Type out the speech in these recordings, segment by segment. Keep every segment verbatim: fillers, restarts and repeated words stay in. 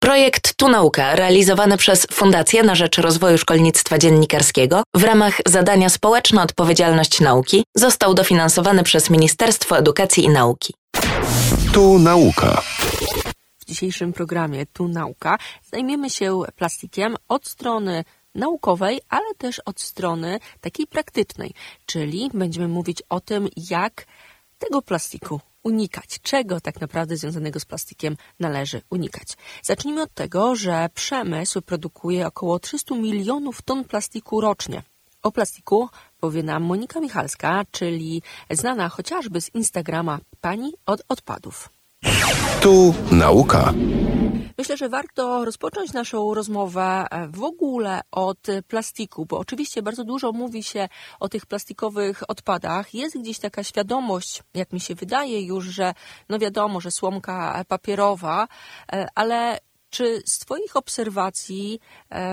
Projekt Tu Nauka, realizowany przez Fundację na rzecz Rozwoju Szkolnictwa Dziennikarskiego w ramach zadania Społeczna Odpowiedzialność Nauki, został dofinansowany przez Ministerstwo Edukacji i Nauki. Tu Nauka. W dzisiejszym programie Tu Nauka zajmiemy się plastikiem od strony naukowej, ale też od strony takiej praktycznej, czyli będziemy mówić o tym, jak tego plastiku unikać, czego tak naprawdę związanego z plastikiem należy unikać. Zacznijmy od tego, że przemysł produkuje około trzysta milionów ton plastiku rocznie. O plastiku powie nam Monika Michalska, czyli znana chociażby z Instagrama Pani od odpadów. Tu Nauka. Myślę, że warto rozpocząć naszą rozmowę w ogóle od plastiku, bo oczywiście bardzo dużo mówi się o tych plastikowych odpadach. Jest gdzieś taka świadomość, jak mi się wydaje już, że no wiadomo, że słomka papierowa, ale czy z Twoich obserwacji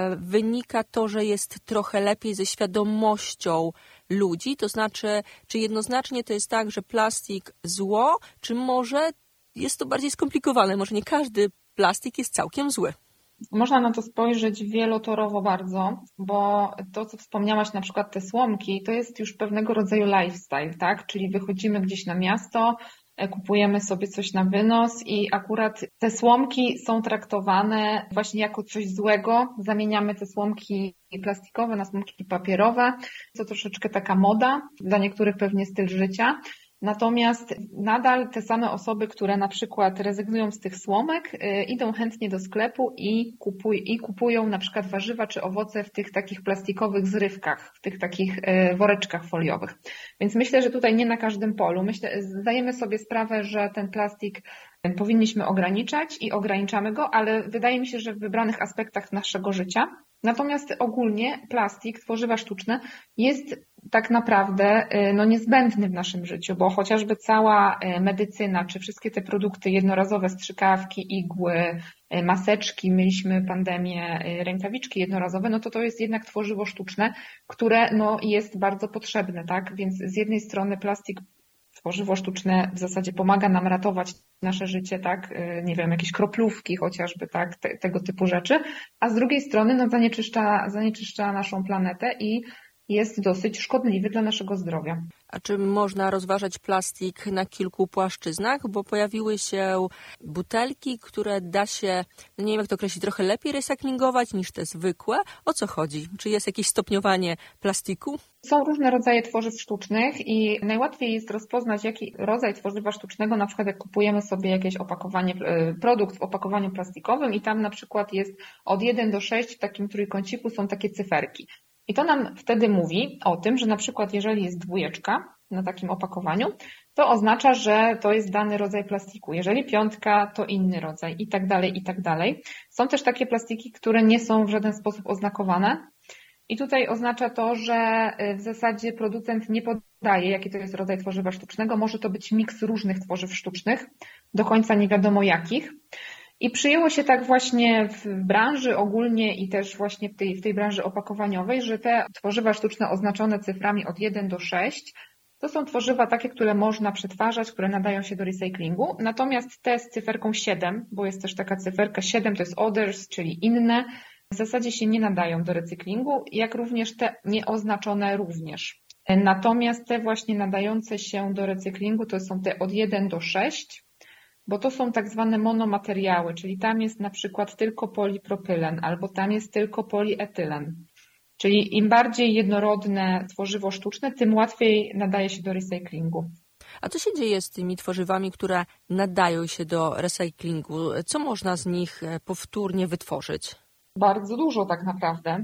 wynika to, że jest trochę lepiej ze świadomością ludzi? To znaczy, czy jednoznacznie to jest tak, że plastik zło, czy może jest to bardziej skomplikowane? Może nie każdy plastik jest całkiem zły. Można na to spojrzeć wielotorowo bardzo, bo to, co wspomniałaś, na przykład te słomki, to jest już pewnego rodzaju lifestyle, tak? Czyli wychodzimy gdzieś na miasto, kupujemy sobie coś na wynos i akurat te słomki są traktowane właśnie jako coś złego. Zamieniamy te słomki plastikowe na słomki papierowe. To troszeczkę taka moda, dla niektórych pewnie styl życia. Natomiast nadal te same osoby, które na przykład rezygnują z tych słomek, yy, idą chętnie do sklepu i, kupuj, i kupują na przykład warzywa czy owoce w tych takich plastikowych zrywkach, w tych takich yy, woreczkach foliowych. Więc myślę, że tutaj nie na każdym polu. Myślę, zdajemy sobie sprawę, że ten plastik powinniśmy ograniczać i ograniczamy go, ale wydaje mi się, że w wybranych aspektach naszego życia. Natomiast ogólnie plastik, tworzywa sztuczne jest tak naprawdę no, niezbędny w naszym życiu, bo chociażby cała medycyna, czy wszystkie te produkty jednorazowe, strzykawki, igły, maseczki, mieliśmy pandemię, rękawiczki jednorazowe, no to to jest jednak tworzywo sztuczne, które no, jest bardzo potrzebne, tak? Więc z jednej strony plastik, tworzywo sztuczne w zasadzie pomaga nam ratować nasze życie, tak, nie wiem, jakieś kroplówki chociażby, tak, te, tego typu rzeczy, a z drugiej strony no, zanieczyszcza, zanieczyszcza naszą planetę i jest dosyć szkodliwy dla naszego zdrowia. A czy można rozważać plastik na kilku płaszczyznach? Bo pojawiły się butelki, które da się, no nie wiem jak to określić, trochę lepiej recyklingować niż te zwykłe. O co chodzi? Czy jest jakieś stopniowanie plastiku? Są różne rodzaje tworzyw sztucznych i najłatwiej jest rozpoznać, jaki rodzaj tworzywa sztucznego, na przykład jak kupujemy sobie jakieś opakowanie, produkt w opakowaniu plastikowym i tam na przykład jest od jeden do sześciu, w takim trójkąciku są takie cyferki. I to nam wtedy mówi o tym, że na przykład jeżeli jest dwójeczka na takim opakowaniu, to oznacza, że to jest dany rodzaj plastiku. Jeżeli piątka, to inny rodzaj i tak dalej, i tak dalej. Są też takie plastiki, które nie są w żaden sposób oznakowane. I tutaj oznacza to, że w zasadzie producent nie podaje, jaki to jest rodzaj tworzywa sztucznego. Może to być miks różnych tworzyw sztucznych, do końca nie wiadomo jakich. I przyjęło się tak właśnie w branży ogólnie i też właśnie w tej, w tej branży opakowaniowej, że te tworzywa sztuczne oznaczone cyframi od jeden do sześciu to są tworzywa takie, które można przetwarzać, które nadają się do recyklingu. Natomiast te z cyferką siedem, bo jest też taka cyferka siedem, to jest others, czyli inne, w zasadzie się nie nadają do recyklingu, jak również te nieoznaczone również. Natomiast te właśnie nadające się do recyklingu to są te od jeden do sześciu. Bo to są tak zwane monomateriały, czyli tam jest na przykład tylko polipropylen albo tam jest tylko polietylen. Czyli im bardziej jednorodne tworzywo sztuczne, tym łatwiej nadaje się do recyklingu. A co się dzieje z tymi tworzywami, które nadają się do recyklingu? Co można z nich powtórnie wytworzyć? Bardzo dużo tak naprawdę,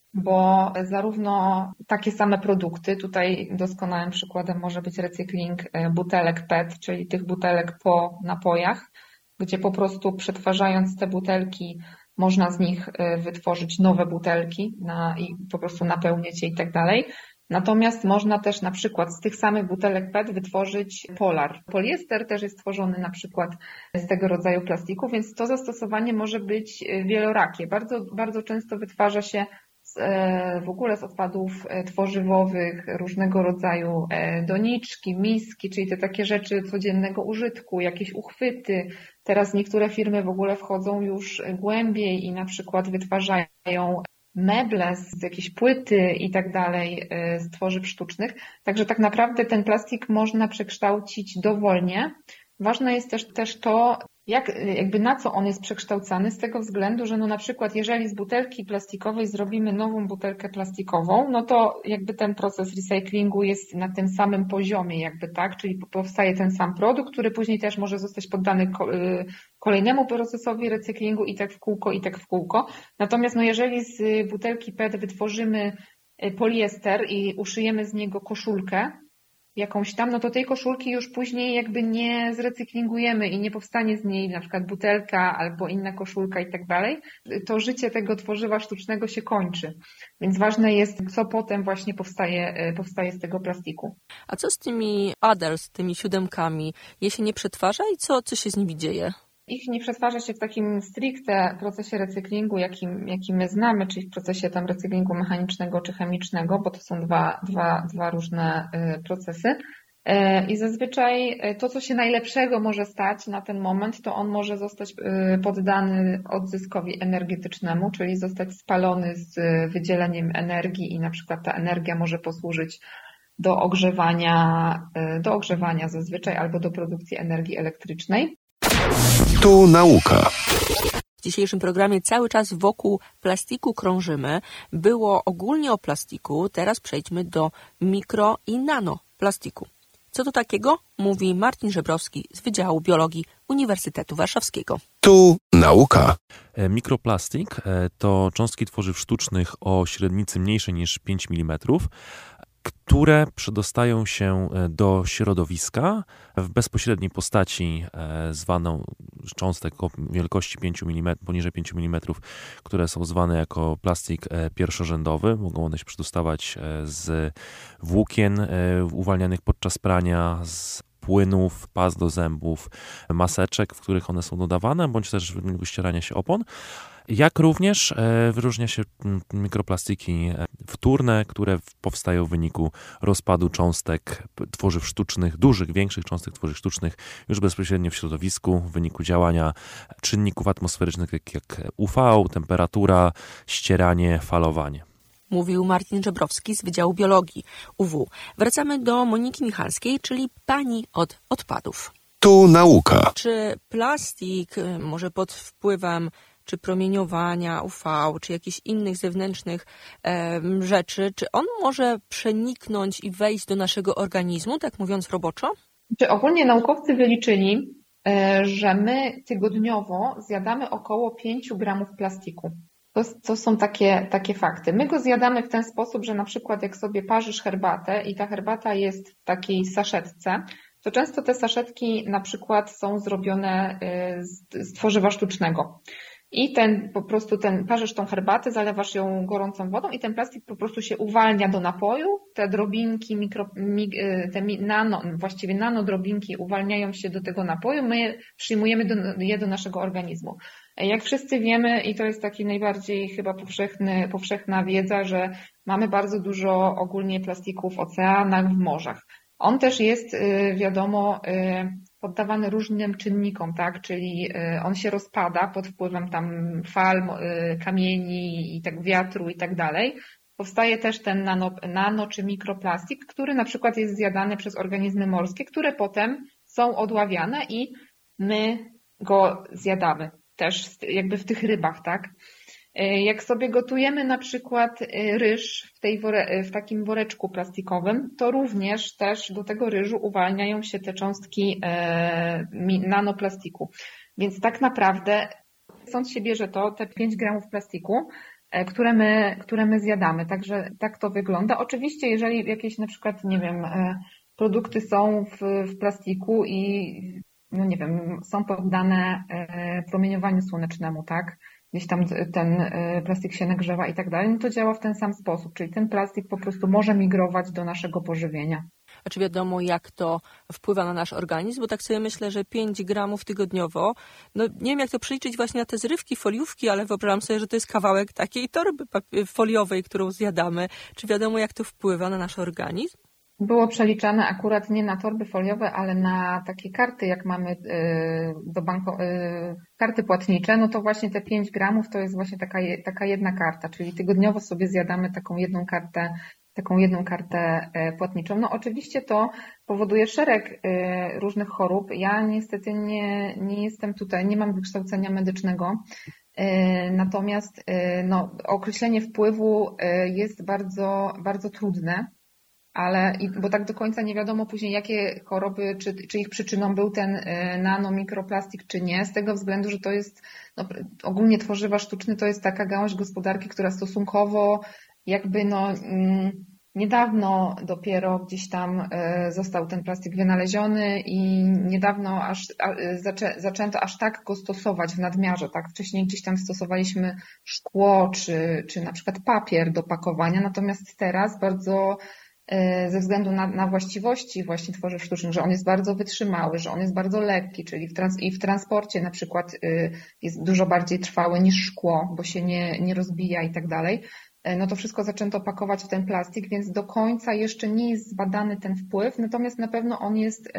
bo zarówno takie same produkty, tutaj doskonałym przykładem może być recykling butelek P E T, czyli tych butelek po napojach, gdzie po prostu przetwarzając te butelki można z nich wytworzyć nowe butelki na, i po prostu napełnić je i tak dalej. Natomiast można też na przykład z tych samych butelek P E T wytworzyć polar. Poliester też jest tworzony na przykład z tego rodzaju plastiku, więc to zastosowanie może być wielorakie. Bardzo, bardzo często wytwarza się w ogóle z odpadów tworzywowych różnego rodzaju doniczki, miski, czyli te takie rzeczy codziennego użytku, jakieś uchwyty, Teraz niektóre firmy w ogóle wchodzą już głębiej i na przykład wytwarzają meble z jakiejś płyty i tak dalej z tworzyw sztucznych. Także tak naprawdę ten plastik można przekształcić dowolnie. Ważne jest też, też to, jak, jakby na co on jest przekształcany, z tego względu, że no na przykład jeżeli z butelki plastikowej zrobimy nową butelkę plastikową, no to jakby ten proces recyklingu jest na tym samym poziomie jakby, tak, czyli powstaje ten sam produkt, który później też może zostać poddany kolejnemu procesowi recyklingu i tak w kółko, i tak w kółko. Natomiast no jeżeli z butelki P E T wytworzymy poliester i uszyjemy z niego koszulkę, jakąś tam, no to tej koszulki już później jakby nie zrecyklingujemy i nie powstanie z niej na przykład butelka albo inna koszulka i tak dalej. To życie tego tworzywa sztucznego się kończy. Więc ważne jest, co potem właśnie powstaje, powstaje z tego plastiku. A co z tymi others, tymi siódemkami? Je się nie przetwarza i co, co się z nimi dzieje? Ich nie przetwarza się w takim stricte procesie recyklingu, jakim, jaki my znamy, czyli w procesie tam recyklingu mechanicznego czy chemicznego, bo to są dwa, dwa, dwa różne procesy. I zazwyczaj to, co się najlepszego może stać na ten moment, to on może zostać poddany odzyskowi energetycznemu, czyli zostać spalony z wydzieleniem energii i na przykład ta energia może posłużyć do ogrzewania, do ogrzewania zazwyczaj albo do produkcji energii elektrycznej. Tu nauka. W dzisiejszym programie cały czas wokół plastiku krążymy. Było ogólnie o plastiku, teraz przejdźmy do mikro i nanoplastiku. Co to takiego? Mówi Marcin Żebrowski z Wydziału Biologii Uniwersytetu Warszawskiego. Tu nauka. Mikroplastik to cząstki tworzyw sztucznych o średnicy mniejszej niż pięć milimetrów, które przedostają się do środowiska w bezpośredniej postaci zwaną cząstek o wielkości pięć milimetrów, poniżej pięć milimetrów, które są zwane jako plastik pierwszorzędowy. Mogą one się przedostawać z włókien uwalnianych podczas prania, z płynów, pas do zębów, maseczek, w których one są dodawane, bądź też w wyniku ścierania się opon. Jak również wyróżnia się mikroplastiki wtórne, które powstają w wyniku rozpadu cząstek tworzyw sztucznych, dużych, większych cząstek tworzyw sztucznych już bezpośrednio w środowisku w wyniku działania czynników atmosferycznych jak, jak U V, temperatura, ścieranie, falowanie. Mówił Marcin Żebrowski z Wydziału Biologii U W. Wracamy do Moniki Michalskiej, czyli pani od odpadów. Tu nauka. Czy plastik, może pod wpływem czy promieniowania U V, czy jakichś innych zewnętrznych e, rzeczy, czy on może przeniknąć i wejść do naszego organizmu, tak mówiąc roboczo? Czy ogólnie naukowcy wyliczyli, e, że my tygodniowo zjadamy około pięć gramów plastiku. To, to są takie, takie fakty. My go zjadamy w ten sposób, że na przykład jak sobie parzysz herbatę i ta herbata jest w takiej saszetce, to często te saszetki na przykład są zrobione z, z tworzywa sztucznego. I ten po prostu ten parzysz tą herbatę, zalewasz ją gorącą wodą i ten plastik po prostu się uwalnia do napoju. Te drobinki, mikro, te nano, właściwie nanodrobinki uwalniają się do tego napoju, my przyjmujemy do, je do naszego organizmu. Jak wszyscy wiemy, i to jest taki najbardziej chyba powszechny, powszechna wiedza, że mamy bardzo dużo ogólnie plastiku w oceanach, w morzach. On też jest, wiadomo, poddawany różnym czynnikom, tak? Czyli on się rozpada pod wpływem tam fal, kamieni i tak wiatru i tak dalej. Powstaje też ten nano, nano czy mikroplastik, który na przykład jest zjadany przez organizmy morskie, które potem są odławiane i my go zjadamy też jakby w tych rybach, tak? Jak sobie gotujemy na przykład ryż w, tej wore, w takim woreczku plastikowym, to również też do tego ryżu uwalniają się te cząstki nanoplastiku. Więc tak naprawdę stąd się bierze to, te pięć gramów plastiku, które my, które my zjadamy. Także tak to wygląda. Oczywiście, jeżeli jakieś na przykład, nie wiem, produkty są w, w plastiku i no nie wiem, są poddane promieniowaniu słonecznemu, tak? Gdzieś tam ten plastik się nagrzewa i tak dalej, no to działa w ten sam sposób, czyli ten plastik po prostu może migrować do naszego pożywienia. A czy wiadomo, jak to wpływa na nasz organizm? Bo tak sobie myślę, że pięć gramów tygodniowo, no nie wiem jak to przeliczyć właśnie na te zrywki, foliówki, ale wyobrażam sobie, że to jest kawałek takiej torby foliowej, którą zjadamy. Czy wiadomo, jak to wpływa na nasz organizm? Było przeliczane akurat nie na torby foliowe, ale na takie karty, jak mamy do banko, karty płatnicze, no to właśnie te pięć gramów to jest właśnie taka, taka jedna karta, czyli tygodniowo sobie zjadamy taką jedną kartę, taką jedną kartę płatniczą. No oczywiście to powoduje szereg różnych chorób. Ja niestety nie, nie jestem tutaj, nie mam wykształcenia medycznego, natomiast no, określenie wpływu jest bardzo, bardzo trudne. Ale, bo tak do końca nie wiadomo później, jakie choroby, czy, czy ich przyczyną był ten nanomikroplastik, czy nie, z tego względu, że to jest, no, ogólnie tworzywa sztuczne to jest taka gałąź gospodarki, która stosunkowo jakby no niedawno dopiero gdzieś tam został ten plastik wynaleziony i niedawno aż zaczę, zaczęto aż tak go stosować w nadmiarze, tak? Wcześniej gdzieś tam stosowaliśmy szkło, czy, czy na przykład papier do pakowania, natomiast teraz bardzo ze względu na, na właściwości właśnie tworzyw sztucznych, że on jest bardzo wytrzymały, że on jest bardzo lekki, czyli w, trans, i w transporcie na przykład jest dużo bardziej trwały niż szkło, bo się nie, nie rozbija i tak dalej, no to wszystko zaczęto pakować w ten plastik, więc do końca jeszcze nie jest zbadany ten wpływ, natomiast na pewno on jest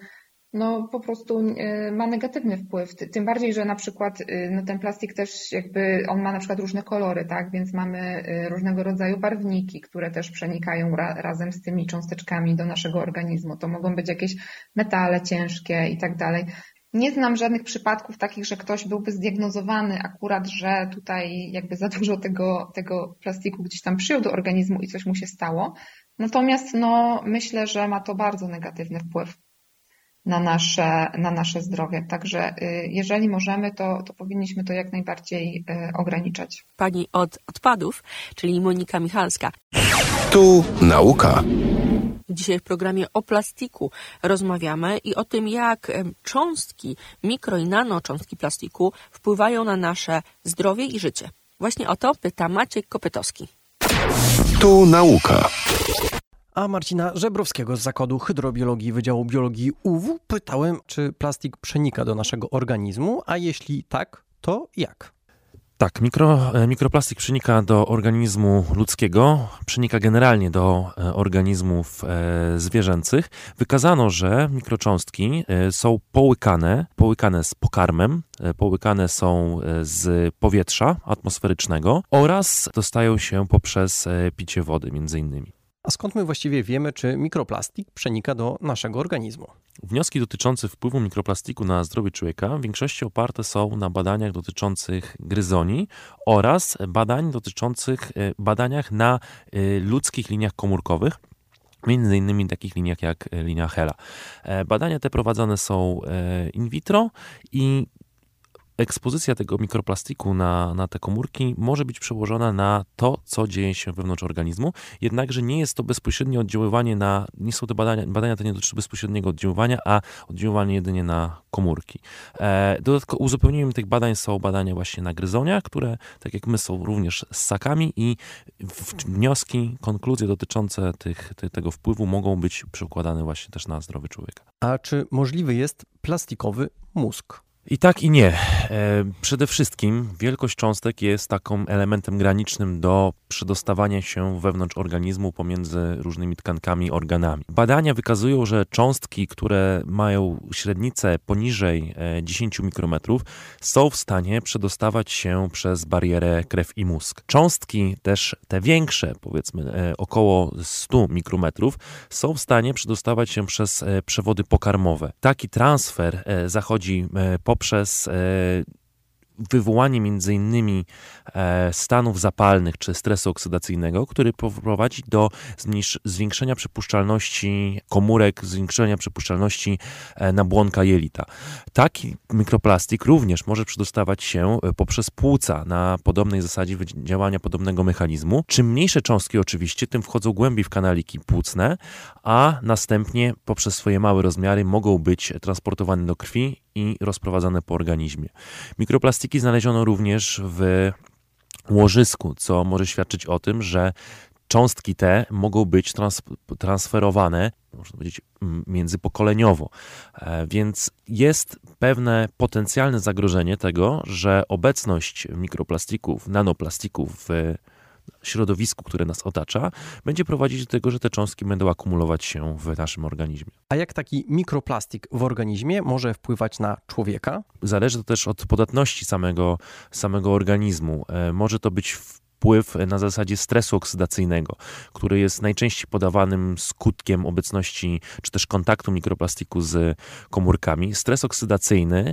no po prostu ma negatywny wpływ, tym bardziej, że na przykład no ten plastik też jakby, on ma na przykład różne kolory, tak, więc mamy różnego rodzaju barwniki, które też przenikają ra, razem z tymi cząsteczkami do naszego organizmu, to mogą być jakieś metale ciężkie i tak dalej. Nie znam żadnych przypadków takich, że ktoś byłby zdiagnozowany akurat, że tutaj jakby za dużo tego, tego plastiku gdzieś tam przyjął do organizmu i coś mu się stało, natomiast no myślę, że ma to bardzo negatywny wpływ na nasze, na nasze zdrowie. Także jeżeli możemy, to, to powinniśmy to jak najbardziej ograniczać. Pani od odpadów, czyli Monika Michalska. Tu nauka. Dzisiaj w programie o plastiku rozmawiamy i o tym, jak cząstki, mikro i nanocząstki plastiku wpływają na nasze zdrowie i życie. Właśnie o to pyta Maciek Kopytowski. Tu nauka. A Marcina Żebrowskiego z Zakładu Hydrobiologii Wydziału Biologii U W pytałem, czy plastik przenika do naszego organizmu, a jeśli tak, to jak? Tak, mikro, mikroplastik przenika do organizmu ludzkiego, przenika generalnie do organizmów zwierzęcych. Wykazano, że mikrocząstki są połykane, połykane z pokarmem, połykane są z powietrza atmosferycznego oraz dostają się poprzez picie wody między innymi. A skąd my właściwie wiemy, czy mikroplastik przenika do naszego organizmu? Wnioski dotyczące wpływu mikroplastiku na zdrowie człowieka w większości oparte są na badaniach dotyczących gryzoni oraz badań dotyczących badaniach na ludzkich liniach komórkowych, między innymi takich liniach jak linia Hela. Badania te prowadzone są in vitro i ekspozycja tego mikroplastiku na, na te komórki może być przełożona na to, co dzieje się wewnątrz organizmu, jednakże nie jest to bezpośrednie oddziaływanie na, nie są te badania, badania te nie dotyczą bezpośredniego oddziaływania, a oddziaływanie jedynie na komórki. E, dodatkowo uzupełnieniem tych badań są badania właśnie na gryzoniach, które, tak jak my, są również ssakami i wnioski, konkluzje dotyczące tych, te, tego wpływu mogą być przekładane właśnie też na zdrowie człowieka. A czy możliwy jest plastikowy mózg? I tak i nie. Przede wszystkim wielkość cząstek jest takim elementem granicznym do przedostawania się wewnątrz organizmu pomiędzy różnymi tkankami, organami. Badania wykazują, że cząstki, które mają średnicę poniżej dziesięć mikrometrów, są w stanie przedostawać się przez barierę krew i mózg. Cząstki też te większe, powiedzmy około sto mikrometrów, są w stanie przedostawać się przez przewody pokarmowe. Taki transfer zachodzi poprzez wywołanie między innymi stanów zapalnych czy stresu oksydacyjnego, który prowadzi do zwiększenia przepuszczalności komórek, zwiększenia przepuszczalności nabłonka jelita. Taki mikroplastik również może przedostawać się poprzez płuca na podobnej zasadzie działania podobnego mechanizmu. Czym mniejsze cząstki oczywiście, tym wchodzą głębiej w kanaliki płucne, a następnie poprzez swoje małe rozmiary mogą być transportowane do krwi i rozprowadzane po organizmie. Mikroplastiki znaleziono również w łożysku, co może świadczyć o tym, że cząstki te mogą być trans- transferowane, można powiedzieć, międzypokoleniowo. Więc jest pewne potencjalne zagrożenie tego, że obecność mikroplastików, nanoplastików w środowisku, które nas otacza, będzie prowadzić do tego, że te cząstki będą akumulować się w naszym organizmie. A jak taki mikroplastik w organizmie może wpływać na człowieka? Zależy to też od podatności samego, samego organizmu. Może to być wpływ na zasadzie stresu oksydacyjnego, który jest najczęściej podawanym skutkiem obecności czy też kontaktu mikroplastiku z komórkami. Stres oksydacyjny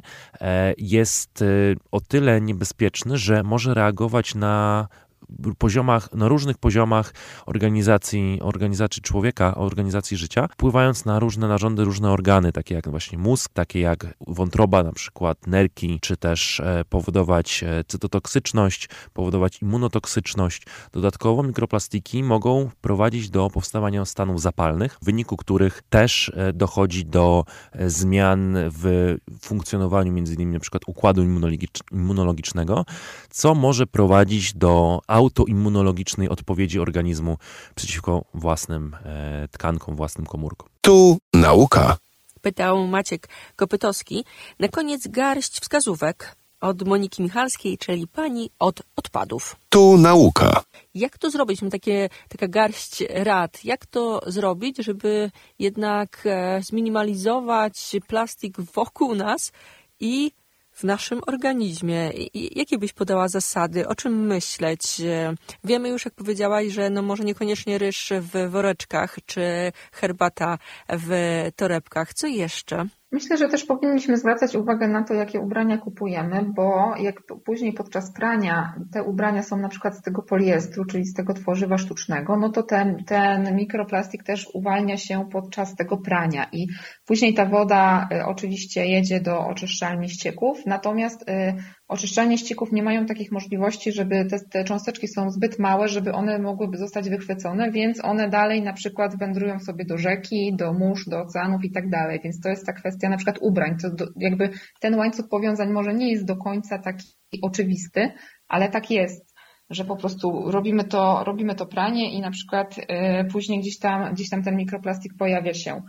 jest o tyle niebezpieczny, że może reagować na poziomach, na różnych poziomach organizacji, organizacji człowieka, organizacji życia, wpływając na różne narządy, różne organy, takie jak właśnie mózg, takie jak wątroba, na przykład nerki, czy też powodować cytotoksyczność, powodować immunotoksyczność. Dodatkowo mikroplastiki mogą prowadzić do powstawania stanów zapalnych, w wyniku których też dochodzi do zmian w funkcjonowaniu między innymi na przykład układu immunologicznego, co może prowadzić do autoimmunologicznej odpowiedzi organizmu przeciwko własnym e, tkankom, własnym komórkom. Tu nauka. Pytał Maciek Kopytowski. Na koniec garść wskazówek od Moniki Michalskiej, czyli pani od odpadów. Tu nauka. Jak to zrobić? Mam takie, taka garść rad. Jak to zrobić, żeby jednak e, zminimalizować plastik wokół nas i w naszym organizmie? I jakie byś podała zasady? O czym myśleć? Wiemy już, jak powiedziałaś, że no może niekoniecznie ryż w woreczkach, czy herbata w torebkach. Co jeszcze? Myślę, że też powinniśmy zwracać uwagę na to, jakie ubrania kupujemy, bo jak później podczas prania te ubrania są na przykład z tego poliestru, czyli z tego tworzywa sztucznego, no to ten, ten mikroplastik też uwalnia się podczas tego prania i później ta woda y, oczywiście jedzie do oczyszczalni ścieków, natomiast y, oczyszczalnie ścieków nie mają takich możliwości, żeby te, te cząsteczki są zbyt małe, żeby one mogłyby zostać wychwycone, więc one dalej na przykład wędrują sobie do rzeki, do mórz, do oceanów i tak dalej, więc to jest ta kwestia na przykład ubrań, to do, jakby ten łańcuch powiązań może nie jest do końca taki oczywisty, ale tak jest, że po prostu robimy to, robimy to pranie i na przykład y, później gdzieś tam, gdzieś tam ten mikroplastik pojawia się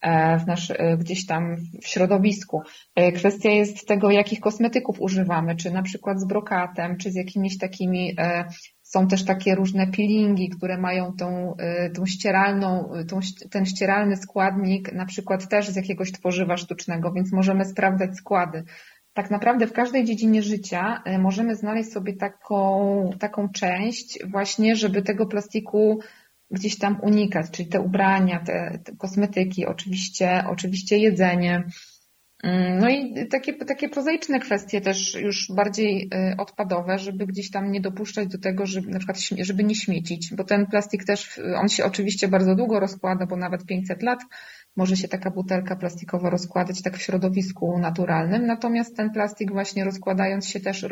w nasz, gdzieś tam w środowisku. Kwestia jest tego, jakich kosmetyków używamy, czy na przykład z brokatem, czy z jakimiś takimi, są też takie różne peelingi, które mają tą, tą ścieralną, tą, ten ścieralny składnik, na przykład też z jakiegoś tworzywa sztucznego, więc możemy sprawdzać składy. Tak naprawdę w każdej dziedzinie życia możemy znaleźć sobie taką, taką część właśnie, żeby tego plastiku gdzieś tam unikać, czyli te ubrania, te, te kosmetyki, oczywiście, oczywiście jedzenie. No i takie, takie prozaiczne kwestie też już bardziej odpadowe, żeby gdzieś tam nie dopuszczać do tego, żeby na przykład żeby nie śmiecić, bo ten plastik też, on się oczywiście bardzo długo rozkłada, bo nawet pięćset lat może się taka butelka plastikowa rozkładać tak w środowisku naturalnym, natomiast ten plastik właśnie rozkładając się też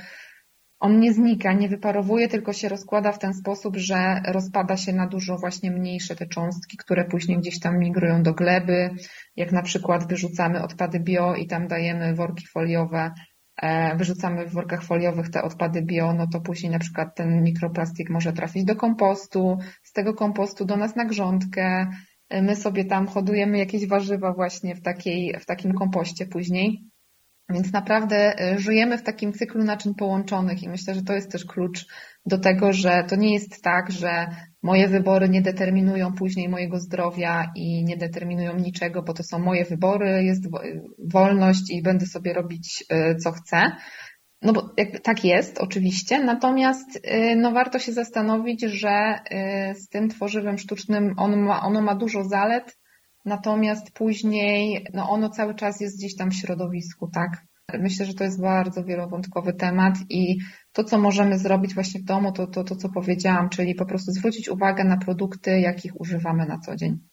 on nie znika, nie wyparowuje, tylko się rozkłada w ten sposób, że rozpada się na dużo właśnie mniejsze te cząstki, które później gdzieś tam migrują do gleby. Jak na przykład wyrzucamy odpady bio i tam dajemy worki foliowe, wyrzucamy w workach foliowych te odpady bio, no to później na przykład ten mikroplastik może trafić do kompostu, z tego kompostu do nas na grządkę. My sobie tam hodujemy jakieś warzywa właśnie w takiej, w takim kompoście później. Więc naprawdę żyjemy w takim cyklu naczyń połączonych i myślę, że to jest też klucz do tego, że to nie jest tak, że moje wybory nie determinują później mojego zdrowia i nie determinują niczego, bo to są moje wybory, jest wolność i będę sobie robić co chcę. No bo jakby tak jest oczywiście, natomiast no warto się zastanowić, że z tym tworzywem sztucznym ono ma, ono ma dużo zalet, natomiast później no ono cały czas jest gdzieś tam w środowisku, tak? Myślę, że to jest bardzo wielowątkowy temat i to, co możemy zrobić właśnie w domu, to to, to co powiedziałam, czyli po prostu zwrócić uwagę na produkty, jakich używamy na co dzień.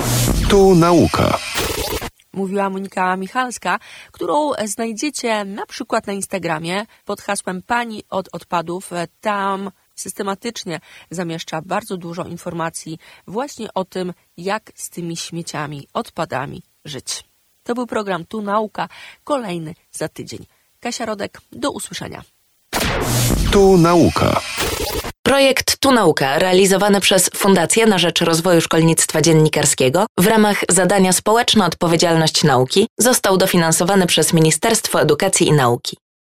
Tu nauka. Mówiła Monika Michalska, którą znajdziecie na przykład na Instagramie pod hasłem Pani od odpadów. Tam systematycznie zamieszcza bardzo dużo informacji właśnie o tym, jak z tymi śmieciami, odpadami żyć. To był program Tu Nauka, kolejny za tydzień. Kasia Rodek, do usłyszenia. Tu Nauka. Projekt Tu Nauka, realizowany przez Fundację na rzecz Rozwoju Szkolnictwa Dziennikarskiego w ramach zadania Społeczna Odpowiedzialność Nauki, został dofinansowany przez Ministerstwo Edukacji i Nauki.